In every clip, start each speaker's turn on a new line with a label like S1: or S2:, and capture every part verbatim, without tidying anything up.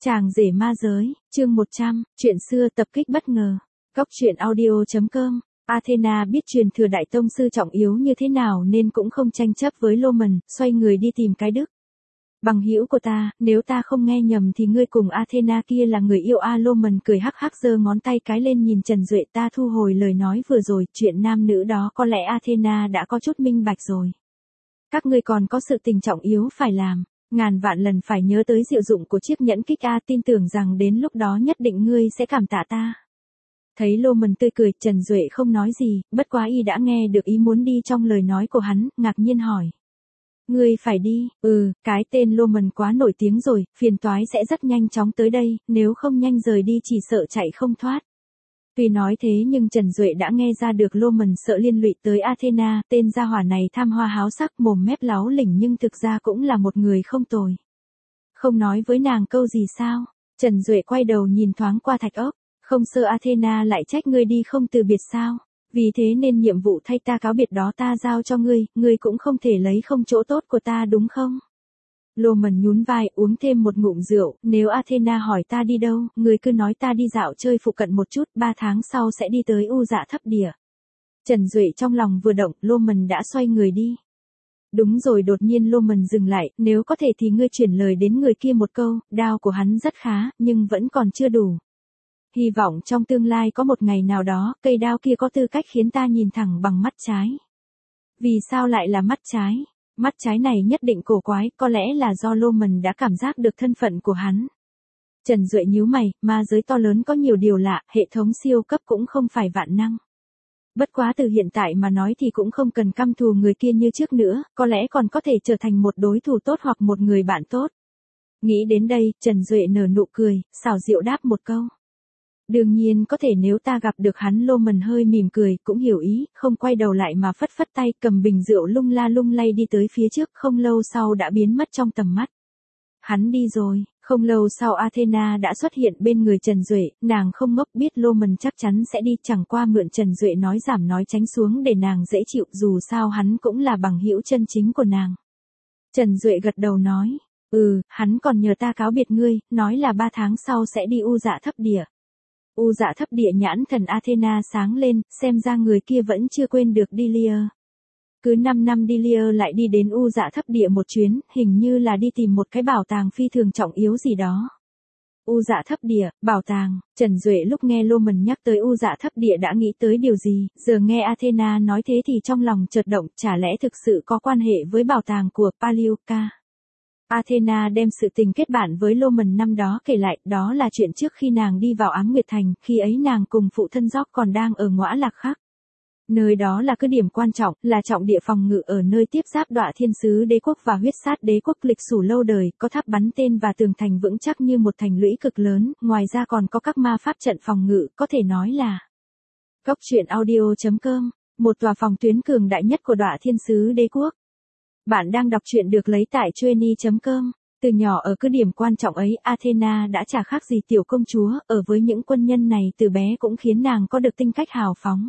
S1: Chàng rể ma giới, chương một trăm, chuyện xưa tập kích bất ngờ. Góc truyện audio.com. Athena biết truyền thừa đại tông sư trọng yếu như thế nào nên cũng không tranh chấp với Loman, xoay người đi tìm cái đức. Bằng hữu của ta, nếu ta không nghe nhầm thì ngươi cùng Athena kia là người yêu a. Loman cười hắc hắc giơ ngón tay cái lên nhìn Trần Duệ. Ta thu hồi lời nói vừa rồi, chuyện nam nữ đó có lẽ Athena đã có chút minh bạch rồi. Các ngươi còn có sự tình trọng yếu phải làm. Ngàn vạn lần phải nhớ tới diệu dụng của chiếc nhẫn kích A, tin tưởng rằng đến lúc đó nhất định ngươi sẽ cảm tạ ta. Thấy Loman tươi cười, Trần Duệ không nói gì, bất quá y đã nghe được ý muốn đi trong lời nói của hắn, ngạc nhiên hỏi. Ngươi phải đi, ừ, cái tên Loman quá nổi tiếng rồi, phiền toái sẽ rất nhanh chóng tới đây, nếu không nhanh rời đi chỉ sợ chạy không thoát. Tuy nói thế nhưng Trần Duệ đã nghe ra được Loman sợ liên lụy tới Athena, tên gia hỏa này tham hoa háo sắc, mồm mép láo lỉnh nhưng thực ra cũng là một người không tồi. Không nói với nàng câu gì sao? Trần Duệ quay đầu nhìn thoáng qua thạch ốc, không sợ Athena lại trách ngươi đi không từ biệt sao? Vì thế nên nhiệm vụ thay ta cáo biệt đó ta giao cho ngươi, ngươi cũng không thể lấy không chỗ tốt của ta đúng không? Loman nhún vai, uống thêm một ngụm rượu, nếu Athena hỏi ta đi đâu, người cứ nói ta đi dạo chơi phụ cận một chút, ba tháng sau sẽ đi tới U Dạ Thấp Địa. Trần Duệ trong lòng vừa động, Loman đã xoay người đi. Đúng rồi, đột nhiên Loman dừng lại, nếu có thể thì ngươi chuyển lời đến người kia một câu, đao của hắn rất khá, nhưng vẫn còn chưa đủ. Hy vọng trong tương lai có một ngày nào đó, cây đao kia có tư cách khiến ta nhìn thẳng bằng mắt trái. Vì sao lại là mắt trái? Mắt trái này nhất định cổ quái, có lẽ là do Loman đã cảm giác được thân phận của hắn. Trần Duệ nhíu mày, ma giới to lớn có nhiều điều lạ, hệ thống siêu cấp cũng không phải vạn năng. Bất quá từ hiện tại mà nói thì cũng không cần căm thù người kia như trước nữa, có lẽ còn có thể trở thành một đối thủ tốt hoặc một người bạn tốt. Nghĩ đến đây, Trần Duệ nở nụ cười, xảo diệu đáp một câu. Đương nhiên có thể nếu ta gặp được hắn. Loman hơi mỉm cười, cũng hiểu ý, không quay đầu lại mà phất phất tay, cầm bình rượu lung la lung lay đi tới phía trước, không lâu sau đã biến mất trong tầm mắt. Hắn đi rồi, không lâu sau Athena đã xuất hiện bên người Trần Duệ, nàng không ngốc biết Loman chắc chắn sẽ đi, chẳng qua mượn Trần Duệ nói giảm nói tránh xuống để nàng dễ chịu, dù sao hắn cũng là bằng hữu chân chính của nàng. Trần Duệ gật đầu nói, ừ, hắn còn nhờ ta cáo biệt ngươi, nói là ba tháng sau sẽ đi U Dạ Thấp Địa. U Dạ Thấp Địa nhãn thần Athena sáng lên, xem ra người kia vẫn chưa quên được Delia. Cứ năm năm Delia lại đi đến U Dạ Thấp Địa một chuyến, hình như là đi tìm một cái bảo tàng phi thường trọng yếu gì đó. U Dạ Thấp Địa, bảo tàng, Trần Duệ lúc nghe Loman nhắc tới U Dạ Thấp Địa đã nghĩ tới điều gì, giờ nghe Athena nói thế thì trong lòng chợt động, chả lẽ thực sự có quan hệ với bảo tàng của Palioka. Athena đem sự tình kết bạn với Loman năm đó kể lại, đó là chuyện trước khi nàng đi vào Ám Nguyệt Thành, khi ấy nàng cùng phụ thân Gióc còn đang ở Ngõa Lạc Khắc. Nơi đó là cứ điểm quan trọng, là trọng địa phòng ngự ở nơi tiếp giáp Đọa Thiên Sứ Đế quốc và Huyết Sát Đế quốc lịch sử lâu đời, có tháp bắn tên và tường thành vững chắc như một thành lũy cực lớn, ngoài ra còn có các ma pháp trận phòng ngự, có thể nói là Góc truyện audio.com, một tòa phòng tuyến cường đại nhất của Đọa Thiên Sứ Đế quốc. Bạn đang đọc truyện được lấy tại Chueny chấm com. Từ nhỏ ở cứ điểm quan trọng ấy, Athena đã chả khác gì tiểu công chúa, ở với những quân nhân này từ bé cũng khiến nàng có được tính cách hào phóng.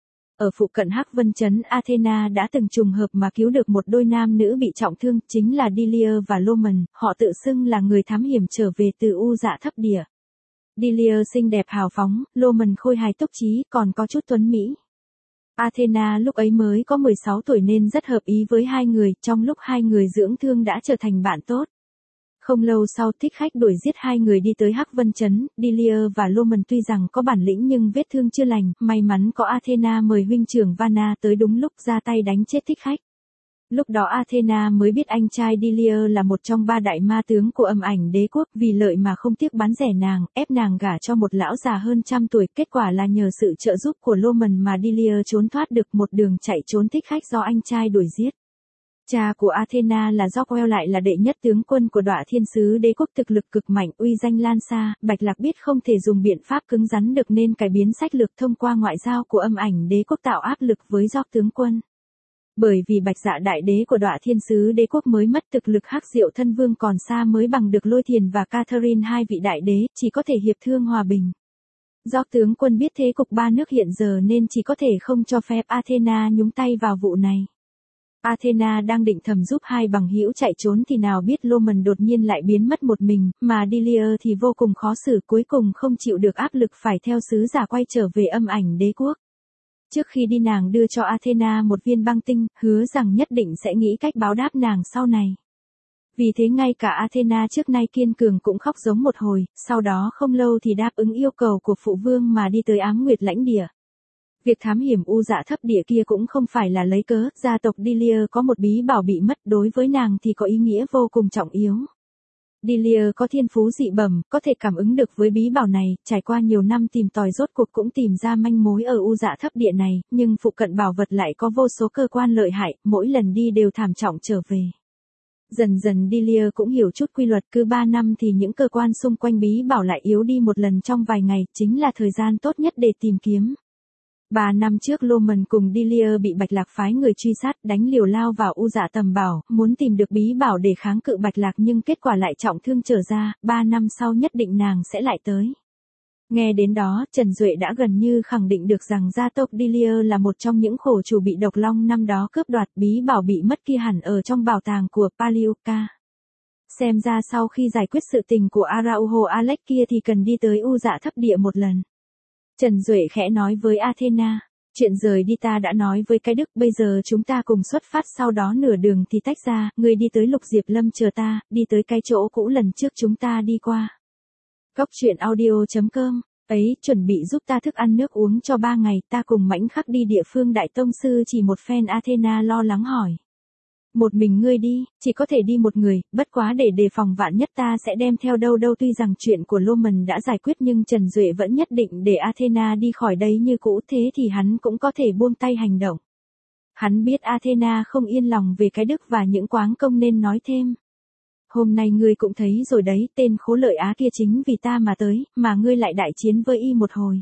S1: Ở phụ cận Hắc Vân Trấn, Athena đã từng trùng hợp mà cứu được một đôi nam nữ bị trọng thương, chính là Delia và Loman, họ tự xưng là người thám hiểm trở về từ U Dạ Thấp Địa. Delia xinh đẹp hào phóng, Loman khôi hài túc trí, còn có chút tuấn mỹ. Athena lúc ấy mới có mười sáu tuổi nên rất hợp ý với hai người, trong lúc hai người dưỡng thương đã trở thành bạn tốt. Không lâu sau thích khách đuổi giết hai người đi tới Hắc Vân Trấn, Delia và Loman tuy rằng có bản lĩnh nhưng vết thương chưa lành, may mắn có Athena mời huynh trưởng Vanna tới đúng lúc ra tay đánh chết thích khách. Lúc đó Athena mới biết anh trai Delia là một trong ba đại ma tướng của Âm Ảnh Đế quốc, vì lợi mà không tiếc bán rẻ nàng, ép nàng gả cho một lão già hơn trăm tuổi, kết quả là nhờ sự trợ giúp của Loman mà Delia trốn thoát được, một đường chạy trốn thích khách do anh trai đuổi giết. Cha của Athena là Rockwell lại là đệ nhất tướng quân của Đọa Thiên Sứ Đế quốc, thực lực cực mạnh, uy danh lan xa. Bạch Lạc biết không thể dùng biện pháp cứng rắn được nên cải biến sách lược thông qua ngoại giao của Âm Ảnh Đế quốc tạo áp lực với Rock tướng quân. Bởi vì Bạch Dạ đại đế của Đọa Thiên Sứ Đế quốc mới mất, thực lực Hắc Diệu Thân Vương còn xa mới bằng được Lôi Thiền và Catherine, hai vị đại đế, chỉ có thể hiệp thương hòa bình. Do tướng quân biết thế cục ba nước hiện giờ nên chỉ có thể không cho phép Athena nhúng tay vào vụ này. Athena đang định thầm giúp hai bằng hữu chạy trốn thì nào biết Loman đột nhiên lại biến mất một mình, mà Delia thì vô cùng khó xử, cuối cùng không chịu được áp lực phải theo sứ giả quay trở về âm ảnh đế quốc. Trước khi đi nàng đưa cho Athena một viên băng tinh, hứa rằng nhất định sẽ nghĩ cách báo đáp nàng sau này. Vì thế ngay cả Athena trước nay kiên cường cũng khóc giống một hồi, sau đó không lâu thì đáp ứng yêu cầu của phụ vương mà đi tới Ám Nguyệt lãnh địa. Việc thám hiểm U Dạ thấp địa kia cũng không phải là lấy cớ, gia tộc Delia có một bí bảo bị mất, đối với nàng thì có ý nghĩa vô cùng trọng yếu. Delia có thiên phú dị bẩm, có thể cảm ứng được với bí bảo này, trải qua nhiều năm tìm tòi rốt cuộc cũng tìm ra manh mối ở U Dạ thấp địa này, nhưng phụ cận bảo vật lại có vô số cơ quan lợi hại, mỗi lần đi đều thảm trọng trở về. Dần dần Delia cũng hiểu chút quy luật, cứ ba năm thì những cơ quan xung quanh bí bảo lại yếu đi một lần trong vài ngày, chính là thời gian tốt nhất để tìm kiếm. Ba năm trước Loman cùng Delia bị Bạch Lạc phái người truy sát, đánh liều lao vào U Dạ tầm bảo, muốn tìm được bí bảo để kháng cự Bạch Lạc nhưng kết quả lại trọng thương trở ra, ba năm sau nhất định nàng sẽ lại tới. Nghe đến đó, Trần Duệ đã gần như khẳng định được rằng gia tộc Delia là một trong những khổ chủ bị độc long năm đó cướp đoạt, bí bảo bị mất kia hẳn ở trong bảo tàng của Paliuca. Xem ra sau khi giải quyết sự tình của Araujo Alex kia thì cần đi tới U Dạ thấp địa một lần. Trần Duệ khẽ nói với Athena, chuyện rời đi ta đã nói với cái đức, bây giờ chúng ta cùng xuất phát, sau đó nửa đường thì tách ra, ngươi đi tới Lục Diệp Lâm chờ ta, đi tới cái chỗ cũ lần trước chúng ta đi qua. Góc truyện audio chấm com, ấy, chuẩn bị giúp ta thức ăn nước uống cho ba ngày, ta cùng Mãnh Khắc đi địa phương đại tông sư chỉ một phen. Athena lo lắng hỏi. Một mình ngươi đi, chỉ có thể đi một người, bất quá để đề phòng vạn nhất ta sẽ đem theo đâu đâu. Tuy rằng chuyện của Loman đã giải quyết nhưng Trần Duệ vẫn nhất định để Athena đi khỏi đây như cũ, thế thì hắn cũng có thể buông tay hành động. Hắn biết Athena không yên lòng về cái đức và những quáng công nên nói thêm. Hôm nay ngươi cũng thấy rồi đấy, tên Khố Lợi Á kia chính vì ta mà tới, mà ngươi lại đại chiến với y một hồi.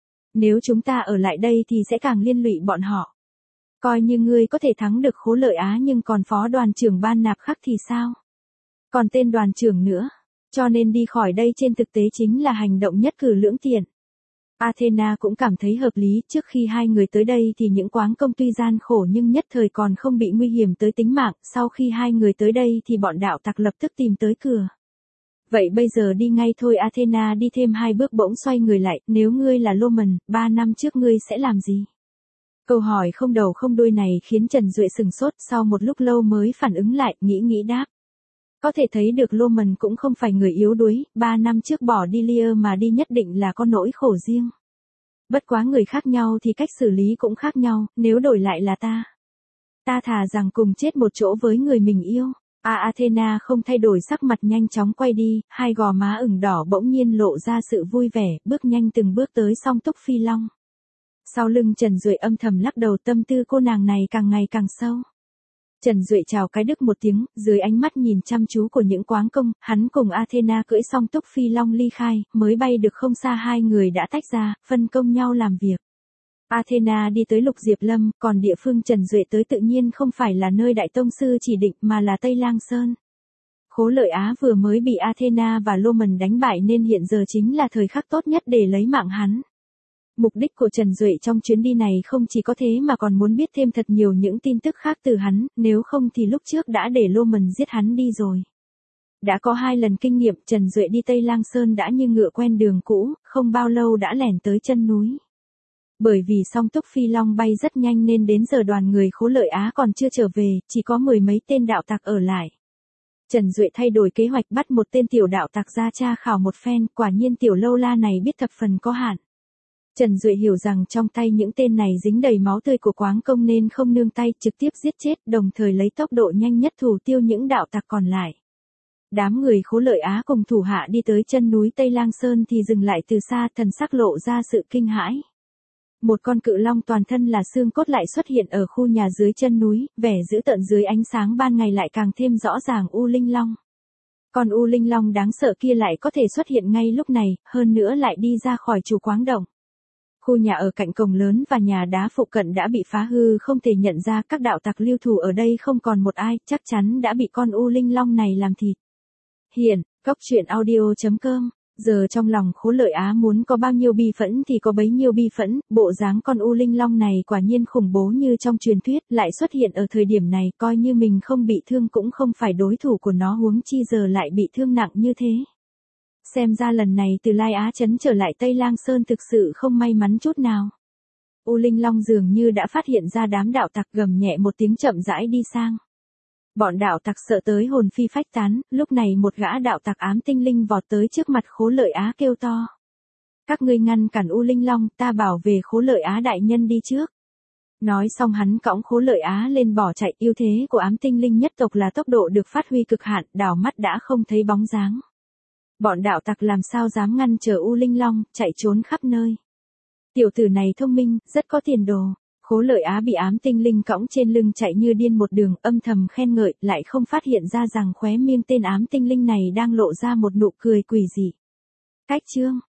S1: Nếu chúng ta ở lại đây thì sẽ càng liên lụy bọn họ. Coi như ngươi có thể thắng được Khố Lợi Á nhưng còn phó đoàn trưởng Ban Nạp Khắc thì sao? Còn tên đoàn trưởng nữa. Cho nên đi khỏi đây trên thực tế chính là hành động nhất cử lưỡng tiện. Athena cũng cảm thấy hợp lý, trước khi hai người tới đây thì những quáng công tuy gian khổ nhưng nhất thời còn không bị nguy hiểm tới tính mạng, sau khi hai người tới đây thì bọn đạo tặc lập tức tìm tới cửa. Vậy bây giờ đi ngay thôi. Athena đi thêm hai bước bỗng xoay người lại, nếu ngươi là Loman, ba năm trước ngươi sẽ làm gì? Câu hỏi không đầu không đuôi này khiến Trần Duệ sừng sốt, sau một lúc lâu mới phản ứng lại, nghĩ nghĩ đáp. Có thể thấy được Loman cũng không phải người yếu đuối, ba năm trước bỏ Delia mà đi nhất định là có nỗi khổ riêng. Bất quá người khác nhau thì cách xử lý cũng khác nhau, nếu đổi lại là ta. Ta thà rằng cùng chết một chỗ với người mình yêu. À, Athena không thay đổi sắc mặt, nhanh chóng quay đi, hai gò má ửng đỏ bỗng nhiên lộ ra sự vui vẻ, bước nhanh từng bước tới Song Túc Phi Long. Sau lưng Trần Duệ âm thầm lắc đầu, tâm tư cô nàng này càng ngày càng sâu. Trần Duệ chào cái đức một tiếng, dưới ánh mắt nhìn chăm chú của những quáng công, hắn cùng Athena cưỡi Song Túc Phi Long ly khai, mới bay được không xa hai người đã tách ra, phân công nhau làm việc. Athena đi tới Lục Diệp Lâm, còn địa phương Trần Duệ tới tự nhiên không phải là nơi Đại Tông Sư chỉ định mà là Tây Lang Sơn. Khố Lợi Á vừa mới bị Athena và Loman đánh bại nên hiện giờ chính là thời khắc tốt nhất để lấy mạng hắn. Mục đích của Trần Duệ trong chuyến đi này không chỉ có thế mà còn muốn biết thêm thật nhiều những tin tức khác từ hắn, nếu không thì lúc trước đã để Loman giết hắn đi rồi. Đã có hai lần kinh nghiệm, Trần Duệ đi Tây Lang Sơn đã như ngựa quen đường cũ, không bao lâu đã lẻn tới chân núi. Bởi vì Song Túc Phi Long bay rất nhanh nên đến giờ đoàn người Khố Lợi Á còn chưa trở về, chỉ có mười mấy tên đạo tặc ở lại. Trần Duệ thay đổi kế hoạch, bắt một tên tiểu đạo tặc ra tra khảo một phen, quả nhiên tiểu lâu la này biết thập phần có hạn. Trần Duệ hiểu rằng trong tay những tên này dính đầy máu tươi của quáng công nên không nương tay, trực tiếp giết chết, đồng thời lấy tốc độ nhanh nhất thủ tiêu những đạo tặc còn lại. Đám người Khố Lợi Á cùng thủ hạ đi tới chân núi Tây Lang Sơn thì dừng lại từ xa, thần sắc lộ ra sự kinh hãi. Một con cự long toàn thân là xương cốt lại xuất hiện ở khu nhà dưới chân núi, vẻ dữ tợn dưới ánh sáng ban ngày lại càng thêm rõ ràng. U Linh Long. Con U Linh Long đáng sợ kia lại có thể xuất hiện ngay lúc này, hơn nữa lại đi ra khỏi chủ quáng động. Khu nhà ở cạnh cổng lớn và nhà đá phụ cận đã bị phá hư, không thể nhận ra các đạo tặc lưu thủ ở đây không còn một ai, chắc chắn đã bị con U Linh Long này làm thịt. Hiện, góc truyện audio chấm com Giờ trong lòng Khố Lợi Á muốn có bao nhiêu bi phẫn thì có bấy nhiêu bi phẫn, bộ dáng con U Linh Long này quả nhiên khủng bố như trong truyền thuyết, lại xuất hiện ở thời điểm này, coi như mình không bị thương cũng không phải đối thủ của nó, huống chi giờ lại bị thương nặng như thế. Xem ra lần này từ Lai Á Trấn trở lại Tây Lang Sơn thực sự không may mắn chút nào. U Linh Long dường như đã phát hiện ra đám đạo tặc, gầm nhẹ một tiếng chậm rãi đi sang. Bọn đạo tặc sợ tới hồn phi phách tán, lúc này một gã đạo tặc ám tinh linh vọt tới trước mặt Khố Lợi Á kêu to. Các ngươi ngăn cản U Linh Long, ta bảo về Khố Lợi Á đại nhân đi trước. Nói xong hắn cõng Khố Lợi Á lên bỏ chạy, ưu thế của ám tinh linh nhất tộc là tốc độ được phát huy cực hạn, đảo mắt đã không thấy bóng dáng. Bọn đạo tặc làm sao dám ngăn trở U Linh Long, chạy trốn khắp nơi. Tiểu tử này thông minh, rất có tiền đồ. Khố Lợi Á bị ám tinh linh cõng trên lưng chạy như điên một đường, âm thầm khen ngợi, lại không phát hiện ra rằng khóe miệng tên ám tinh linh này đang lộ ra một nụ cười quỷ dị. Cách chương